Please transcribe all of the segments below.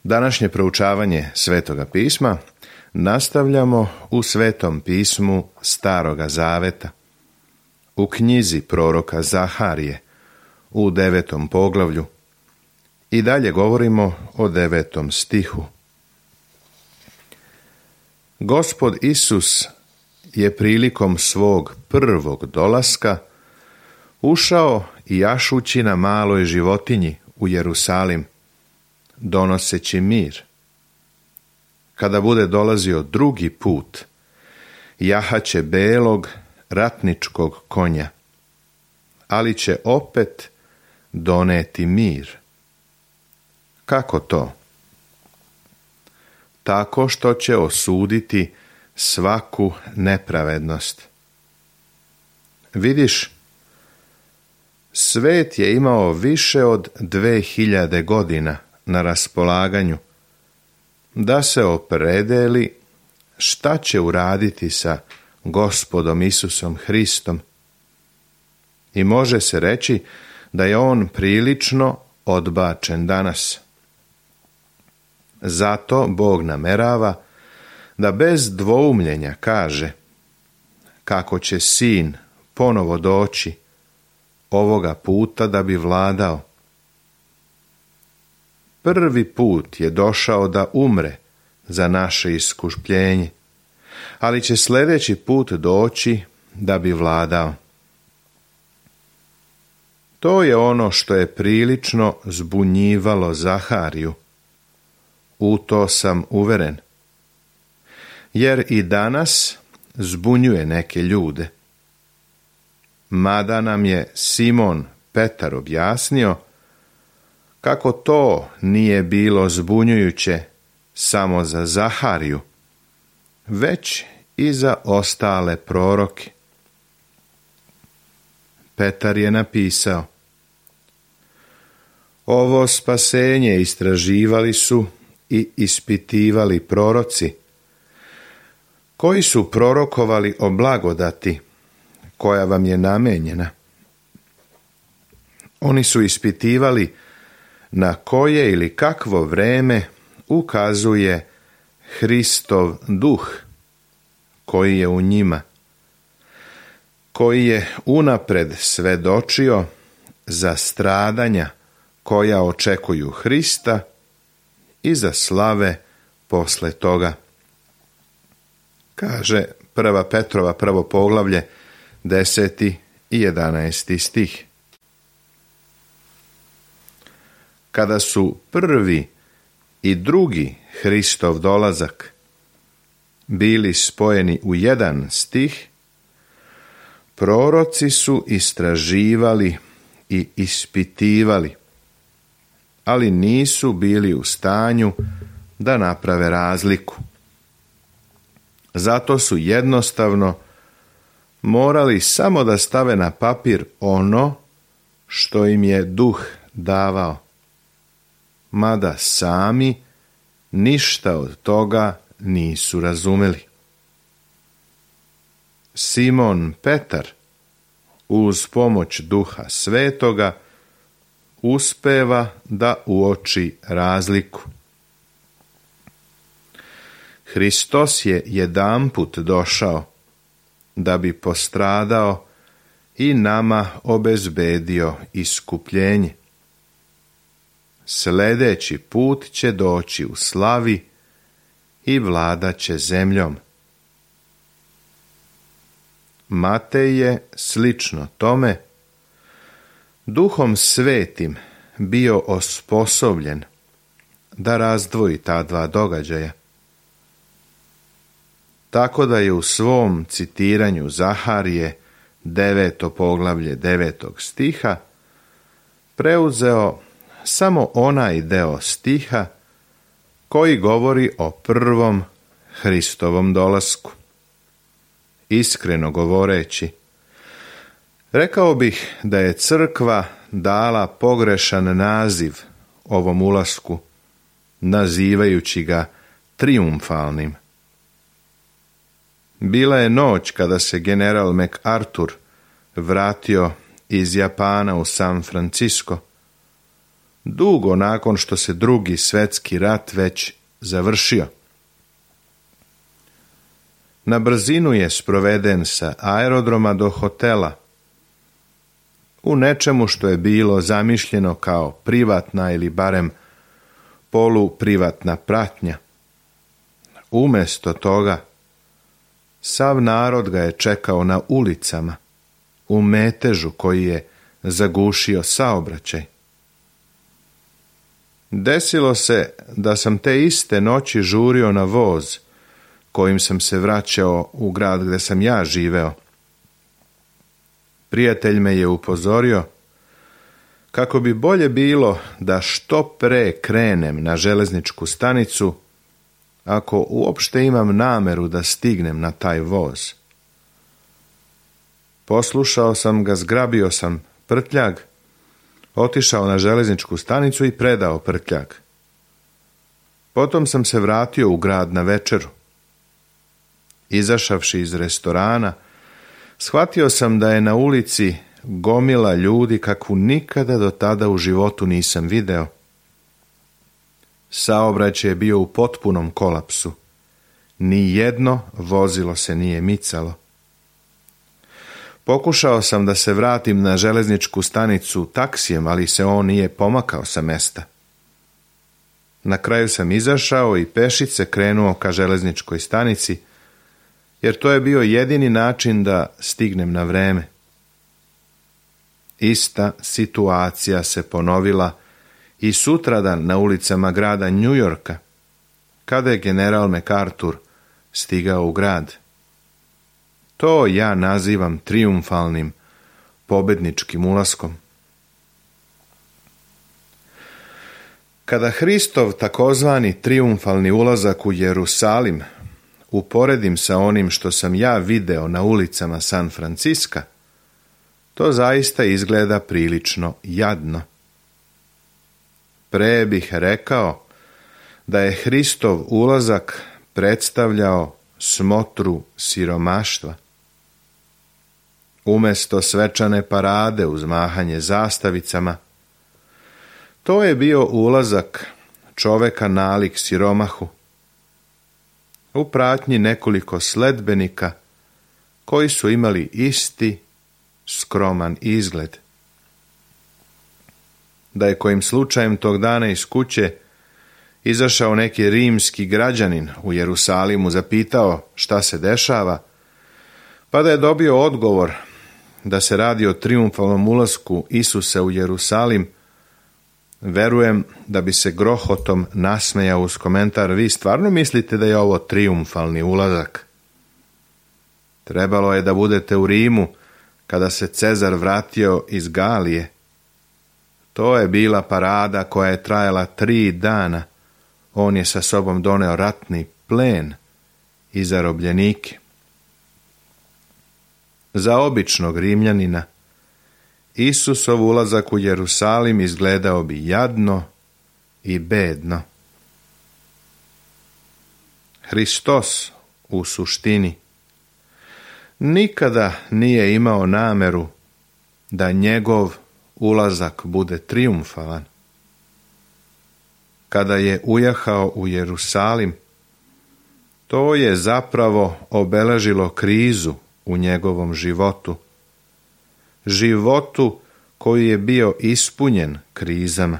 Današnje proučavanje Svetoga pisma nastavljamo u Svetom pismu Staroga Zaveta, u knjizi proroka Zaharije, u 9. poglavlju, i dalje govorimo o 9. stihu. Gospod Isus je prilikom svog prvog dolaska ušao i jašući na maloj životinji u Jerusalim, donoseći mir. Kada bude dolazio drugi put, jahaće belog ratničkog konja, ali će opet doneti mir. Kako to? Tako što će osuditi svaku nepravednost. Vidiš, svet je imao više od 2000 godina na raspolaganju da se opredeli šta će uraditi sa Gospodom Isusom Hristom. I može se reći da je on prilično odbačen danas. Zato Bog namerava da bez dvoumljenja kaže kako će sin ponovo doći, ovoga puta da bi vladao. Prvi put je došao da umre za naše iskupljenje, ali će sljedeći put doći da bi vladao. To je ono što je prilično zbunjivalo Zahariju. U to sam uveren. Jer i danas zbunjuje neke ljude. Mada nam je Simon Petar objasnio kako to nije bilo zbunjujuće samo za Zahariju, već i za ostale proroke. Petar je napisao: ovo spasenje istraživali su i ispitivali proroci, koji su prorokovali o blagodati koja vam je namenjena. Oni su ispitivali na koje ili kakvo vreme ukazuje Hristov duh koji je u njima, koji je unapred svedočio za stradanja koja očekuju Hrista i za slave posle toga. Kaže 1. Petrova 1. poglavlje 10. i 11. stih. Kada su prvi i drugi Hristov dolazak bili spojeni u jedan stih, proroci su istraživali i ispitivali, ali nisu bili u stanju da naprave razliku. Zato su jednostavno morali samo da stave na papir ono što im je duh davao, mada sami ništa od toga nisu razumeli. Simon Petar, uz pomoć Duha Svetoga, uspeva da uoči razliku. Hristos je jedanput došao da bi postradao i nama obezbedio iskupljenje. Sljedeći put će doći u slavi i vladat će zemljom. Matej je, slično tome, Duhom Svetim bio osposobljen da razdvoji ta dva događaja. Tako da je u svom citiranju Zaharije 9. poglavlje 9. stiha preuzeo samo onaj deo stiha koji govori o prvom Hristovom dolasku. Iskreno govoreći, rekao bih da je crkva dala pogrešan naziv ovom ulasku, nazivajući ga trijumfalnim. Bila je noć kada se general MacArthur vratio iz Japana u San Francisco, dugo nakon što se Drugi svjetski rat već završio. Na brzinu je sproveden sa aerodroma do hotela, u nečemu što je bilo zamišljeno kao privatna ili barem poluprivatna pratnja. Umjesto toga, sav narod ga je čekao na ulicama, u metežu koji je zagušio saobraćaj. Desilo se da sam te iste noći žurio na voz kojim sam se vraćao u grad gdje sam ja živeo. Prijatelj me je upozorio kako bi bolje bilo da što pre krenem na željezničku stanicu ako uopšte imam nameru da stignem na taj voz. Poslušao sam ga, zgrabio sam prtljag, otišao na željezničku stanicu i predao prtljag. Potom sam se vratio u grad na večeru. Izašavši iz restorana, shvatio sam da je na ulici gomila ljudi kakvu nikada do tada u životu nisam video. Saobraćaj je bio u potpunom kolapsu. Ni jedno vozilo se nije micalo. Pokušao sam da se vratim na željezničku stanicu taksijem, ali se on nije pomakao sa mesta. Na kraju sam izašao i pešice krenuo ka željezničkoj stanici, jer to je bio jedini način da stignem na vreme. Ista situacija se ponovila i sutradan na ulicama grada New Yorka, kada je general MacArthur stigao u grad. To ja nazivam trijumfalnim, pobedničkim ulaskom. Kada Hristov takozvani trijumfalni ulazak u Jerusalim uporedim sa onim što sam ja video na ulicama San Franciska, to zaista izgleda prilično jadno. Pre bih rekao da je Hristov ulazak predstavljao smotru siromaštva. Umjesto svečane parade uz mahanje zastavicama, to je bio ulazak čoveka nalik siromahu, u pratnji nekoliko sledbenika koji su imali isti skroman izgled. Da je kojim slučajem tog dana iz kuće izašao neki rimski građanin u Jerusalimu, zapitao šta se dešava, pa da je dobio odgovor da se radi o trijumfalnom ulasku Isusa u Jerusalim, verujem da bi se grohotom nasmejao uz komentar: vi stvarno mislite da je ovo trijumfalni ulazak? Trebalo je da budete u Rimu kada se Cezar vratio iz Galije. To je bila parada koja je trajala 3 dana. On je sa sobom doneo ratni plen i zarobljenike. Za običnog Rimljanina Isusov ulazak u Jerusalim izgledao bi jadno i bedno. Hristos u suštini nikada nije imao nameru da njegov ulazak bude trijumfalan. Kada je ujahao u Jerusalim, to je zapravo obeležilo krizu u njegovom životu. Životu koji je bio ispunjen krizama.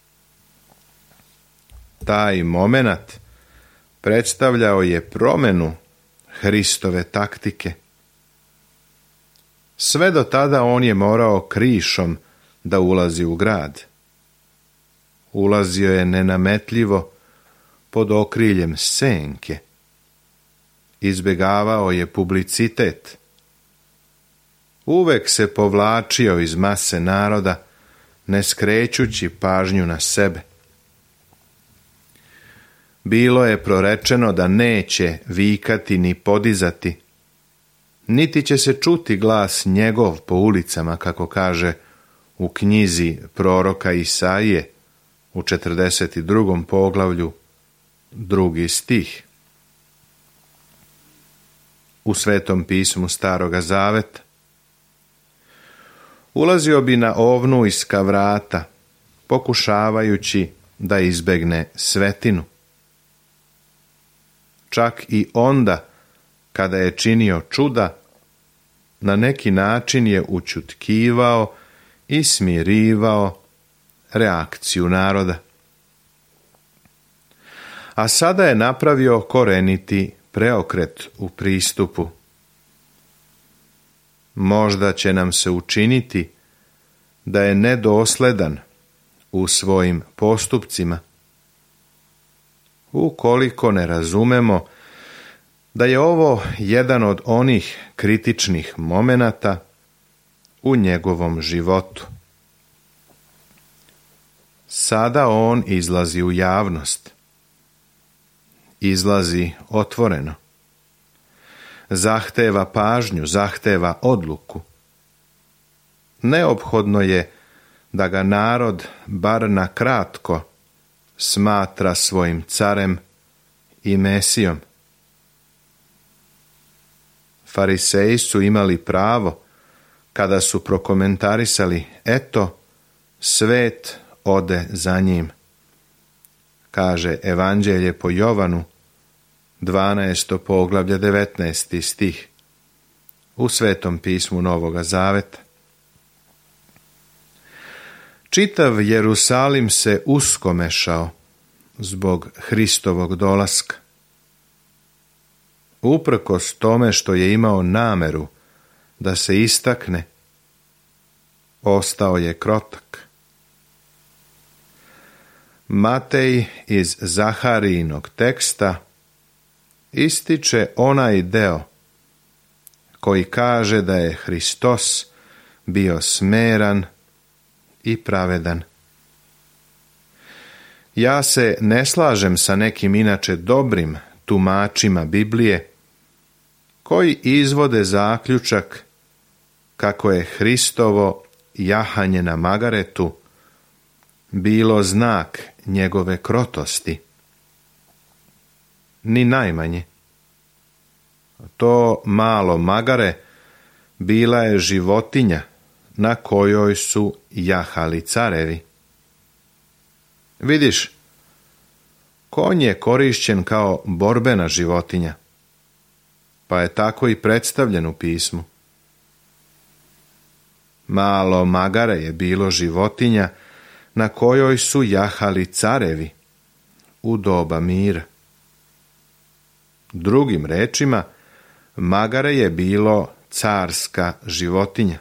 Taj momenat predstavljao je promjenu Hristove taktike. Sve do tada on je morao krišom da ulazi u grad. Ulazio je nenametljivo pod okriljem senke. Izbjegavao je publicitet. Uvek se povlačio iz mase naroda, ne skrećući pažnju na sebe. Bilo je prorečeno da neće vikati ni podizati, niti će se čuti glas njegov po ulicama, kako kaže u knjizi proroka Isaije u 42. poglavlju 2. stih. U Svetom pismu Staroga Zaveta ulazio bi na ovnujska vrata, pokušavajući da izbegne svetinu. Čak i onda, kada je činio čuda, na neki način je ućutkivao i smirivao reakciju naroda. A sada je napravio koreniti preokret u pristupu. Možda će nam se učiniti da je nedosledan u svojim postupcima, ukoliko ne razumemo da je ovo jedan od onih kritičnih momenata u njegovom životu. Sada on izlazi u javnost. Izlazi otvoreno. Zahteva pažnju, zahteva odluku. Neophodno je da ga narod bar na kratko smatra svojim carem i Mesijom. Fariseji su imali pravo kada su prokomentarisali: eto, svet ode za njim. Kaže Evanđelje po Jovanu, 12. poglavlje, 19. stih, u Svetom pismu Novoga Zaveta. Čitav Jerusalim se uskomešao zbog Hristovog dolaska. Uprkos tome što je imao nameru da se istakne, ostao je krotak. Matej iz Zaharijinog teksta ističe onaj deo koji kaže da je Hristos bio smeran i pravedan. Ja se ne slažem sa nekim inače dobrim tumačima Biblije koji izvode zaključak kako je Hristovo jahanje na magaretu bilo znak njegove krotosti. Ni najmanje. To malo magare bila je životinja na kojoj su jahali carevi. Vidiš, konj je korišćen kao borbena životinja, pa je tako i predstavljen u pismu. Malo magare je bilo životinja na kojoj su jahali carevi u doba mira. Drugim rečima, magare je bilo carska životinja.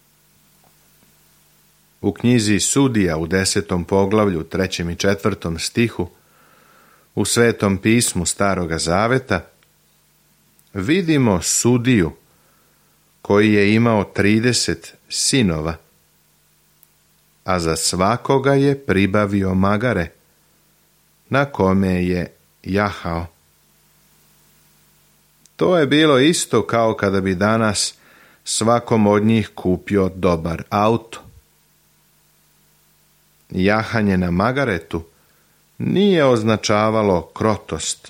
U knjizi Sudija u 10. poglavlju, 3. i 4. stihu, u Svetom pismu Staroga Zaveta, vidimo sudiju koji je imao 30 sinova, a za svakoga je pribavio magare, na kome je jahao. To je bilo isto kao kada bi danas svakom od njih kupio dobar auto. Jahanje na magaretu nije označavalo krotost.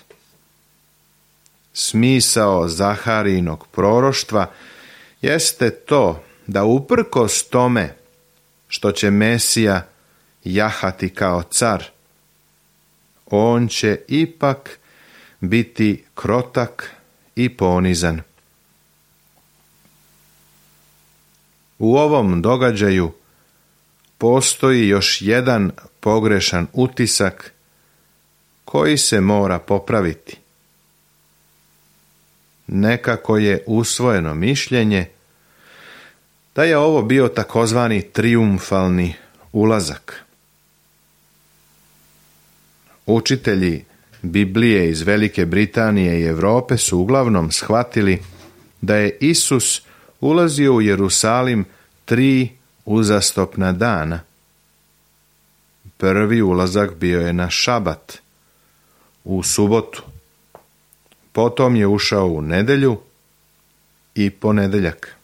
Smisao Zaharijinog proroštva jeste to da uprkos tome što će Mesija jahati kao car, on će ipak biti krotak i ponizan. U ovom događaju postoji još jedan pogrešan utisak koji se mora popraviti. Nekako je usvojeno mišljenje da je ovo bio takozvani trijumfalni ulazak. Učitelji Biblije iz Velike Britanije i Europe su uglavnom shvatili da je Isus ulazio u Jerusalim 3 uzastopna dana. Prvi ulazak bio je na šabat, u subotu. Potom je ušao u nedjelju i ponedjeljak.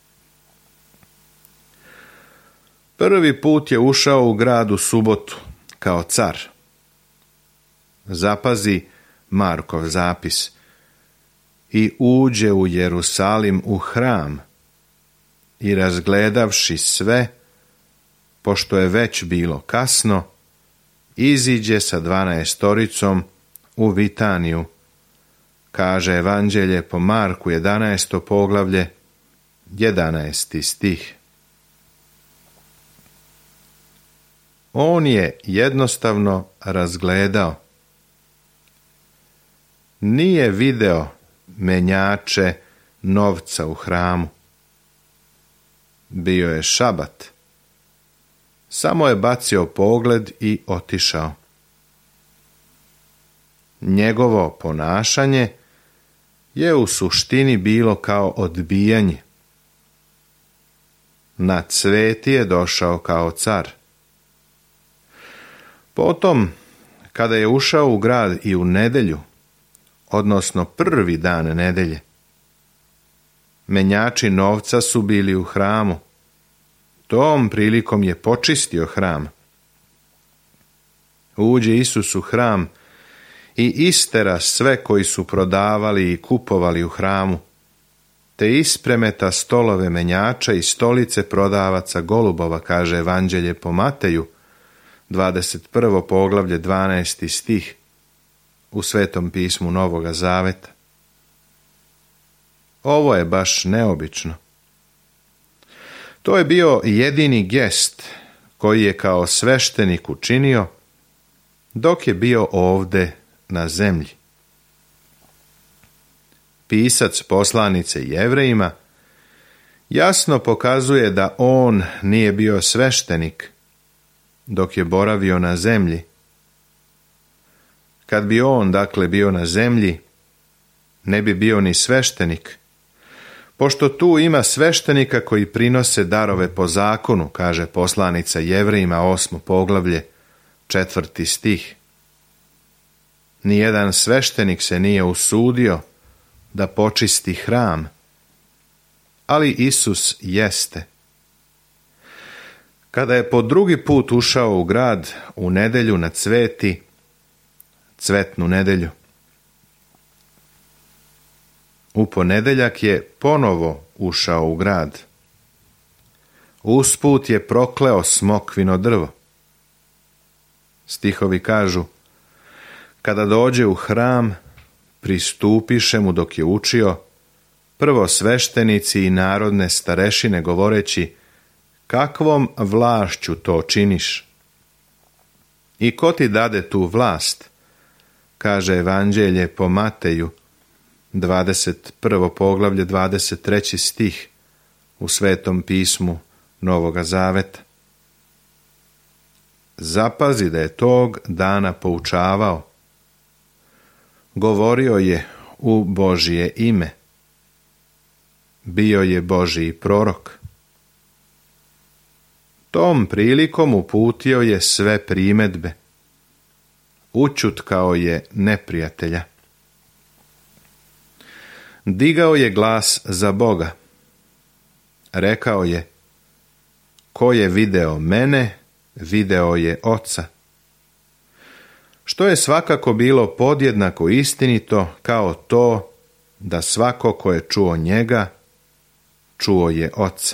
Prvi put je ušao u grad u subotu kao car. Zapazi Markov zapis. I uđe u Jerusalim u hram i razgledavši sve, pošto je već bilo kasno, iziđe sa 12 u Vitaniju, kaže Evanđelje po Marku 11. poglavlje, 11. stih. On je jednostavno razgledao. Nije video menjače novca u hramu. Bio je šabat. Samo je bacio pogled i otišao. Njegovo ponašanje je u suštini bilo kao odbijanje. Na cveti je došao kao car. Potom, kada je ušao u grad i u nedjelju, odnosno prvi dan nedelje, menjači novca su bili u hramu. Tom prilikom je počistio hram. Uđe Isus u hram i istera sve koji su prodavali i kupovali u hramu, te ispremeta stolove menjača i stolice prodavaca golubova, kaže Evanđelje po Mateju, 21. poglavlje 12. stih u Svetom pismu Novoga Zaveta. Ovo je baš neobično. To je bio jedini gest koji je kao sveštenik učinio dok je bio ovde na zemlji. Pisac poslanice Jevrejima jasno pokazuje da on nije bio sveštenik dok je boravio na zemlji. Kad bi on, dakle, bio na zemlji, ne bi bio ni sveštenik, pošto tu ima sveštenika koji prinose darove po zakonu, kaže poslanica Jevrejima 8. poglavlje 4. stih. Nijedan sveštenik se nije usudio da počisti hram, ali Isus jeste. Kada je po drugi put ušao u grad u nedjelju na cveti, cvetnu nedjelju, u ponedjeljak je ponovo ušao u grad. Usput je prokleo smokvino drvo. Stihovi kažu: kada dođe u hram, pristupiše mu dok je učio, prvo sveštenici i narodne starešine govoreći: kakvom vlašću to činiš? I ko ti dade tu vlast? Kaže Evanđelje po Mateju, 21. poglavlje 23. stih u Svetom pismu Novoga Zaveta. Zapazi da je tog dana poučavao. Govorio je u Božje ime. Bio je Božji prorok. Tom prilikom uputio je sve primedbe. Ućutkao je neprijatelja. Digao je glas za Boga. Rekao je: ko je video mene, video je Oca. Što je svakako bilo podjednako istinito kao to da svako ko je čuo njega, čuo je Oca.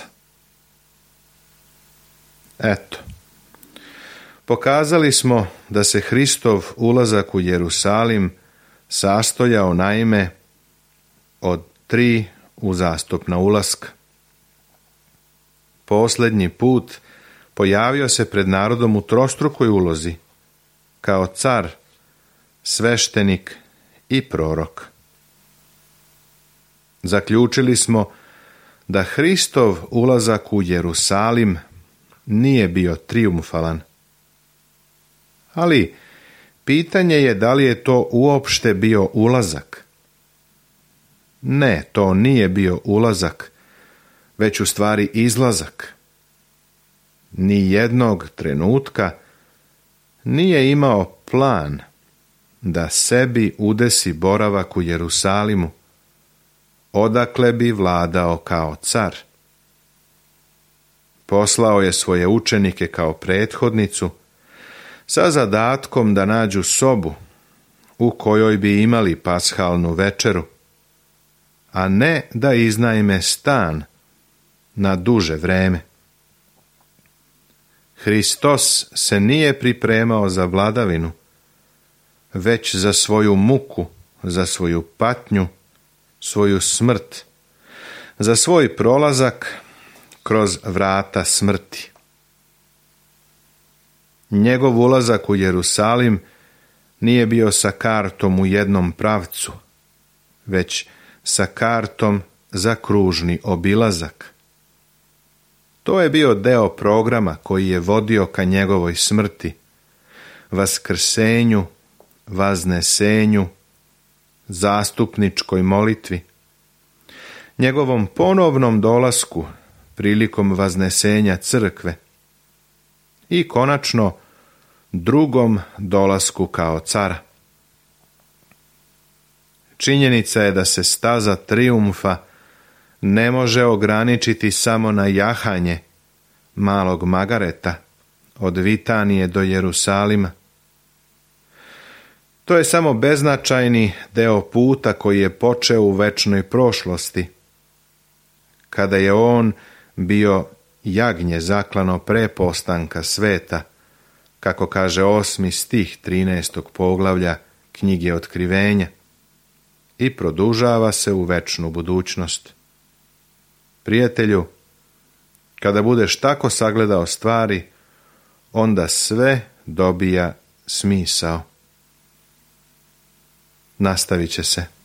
Eto, pokazali smo da se Hristov ulazak u Jerusalim sastojao naime od 3 uzastopna ulaska. Posljednji put pojavio se pred narodom u trostrukoj ulozi, kao car, sveštenik i prorok. Zaključili smo da Hristov ulazak u Jerusalim nije bio trijumfalan. Ali pitanje je da li je to uopšte bio ulazak. Ne, to nije bio ulazak, već u stvari izlazak. Ni jednog trenutka nije imao plan da sebi udesi boravak u Jerusalimu, odakle bi vladao kao car. Poslao je svoje učenike kao prethodnicu sa zadatkom da nađu sobu u kojoj bi imali pashalnu večeru, a ne da iznajme stan na duže vreme. Hristos se nije pripremao za vladavinu, već za svoju muku, za svoju patnju, svoju smrt, za svoj prolazak kroz vrata smrti. Njegov ulazak u Jerusalim nije bio sa kartom u jednom pravcu, već sa kartom za kružni obilazak. To je bio deo programa koji je vodio ka njegovoj smrti, vaskrsenju, vaznesenju, zastupničkoj molitvi, njegovom ponovnom dolasku prilikom vaznesenja crkve i konačno drugom dolasku kao cara. Činjenica je da se staza trijumfa ne može ograničiti samo na jahanje malog Magareta od Vitanije do Jerusalima. To je samo beznačajni deo puta koji je počeo u večnoj prošlosti, kada je on bio jagnje zaklano pre postanka sveta, kako kaže 8. stih 13. poglavlja knjige Otkrivenja, i produžava se u večnu budućnost. Prijatelju, kada budeš tako sagledao stvari, onda sve dobija smisao. Nastavit će se.